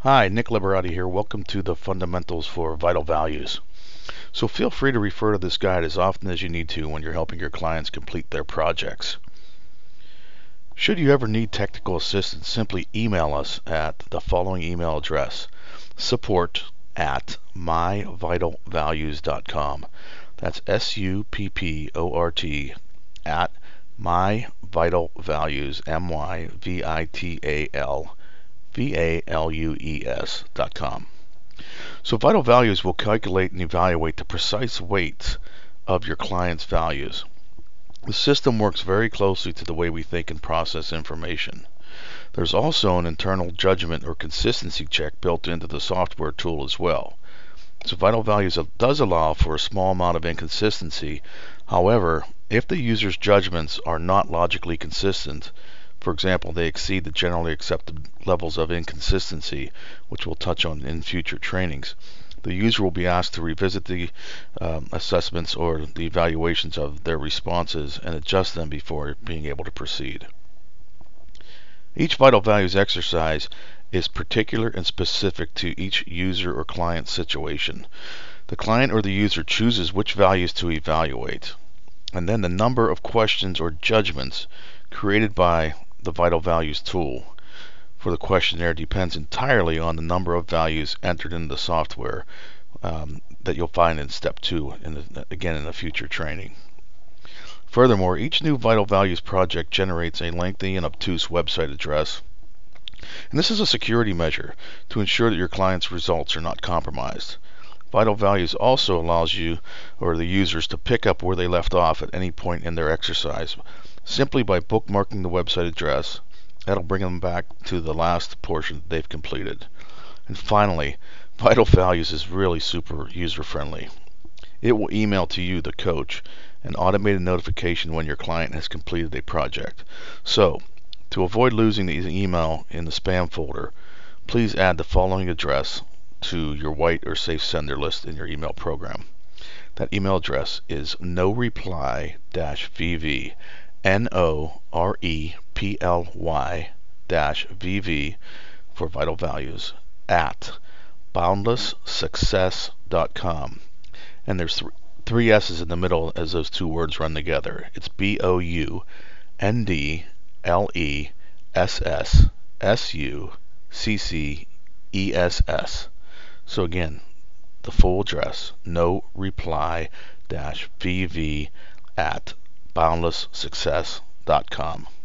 Hi, Nick Liberati here. Welcome to the Fundamentals for Vital Values. So feel free to refer to this guide as often as you need to when you're helping your clients complete their projects. Should you ever need technical assistance, simply email us at the following email address: support@myvitalvalues.com. That's SUPPORT at myvitalvalues, MYVITALVALUES.com. So Vital Values will calculate and evaluate the precise weights of your client's values. The system works very closely to the way we think and process information. There's also an internal judgment or consistency check built into the software tool as well. So Vital Values does allow for a small amount of inconsistency. However, if the user's judgments are not logically consistent, for example, they exceed the generally accepted levels of inconsistency, which we'll touch on in future trainings, the user will be asked to revisit the assessments or the evaluations of their responses and adjust them before being able to proceed. Each Vital Values exercise is particular and specific to each user or client situation. The client or the user chooses which values to evaluate, and then the number of questions or judgments created by the Vital Values tool for the questionnaire depends entirely on the number of values entered in the software that you'll find in step 2, again in a future training. Furthermore, each new Vital Values project generates a lengthy and obtuse website address, and this is a security measure to ensure that your client's results are not compromised. Vital Values also allows you or the users to pick up where they left off at any point in their exercise simply by bookmarking the website address. That'll bring them back to the last portion that they've completed. And finally, Vital Values is really super user-friendly. It will email to you, the coach, an automated notification when your client has completed a project. So, to avoid losing the email in the spam folder, please add the following address to your white or safe sender list in your email program. That email address is noreply-vv, NOREPLY-VV for Vital Values at boundlesssuccess.com. And there's three S's in the middle as those two words run together. It's BOUNDLESSSUCCESS. So again, the full address, noreply-vv at boundlesssuccess.com.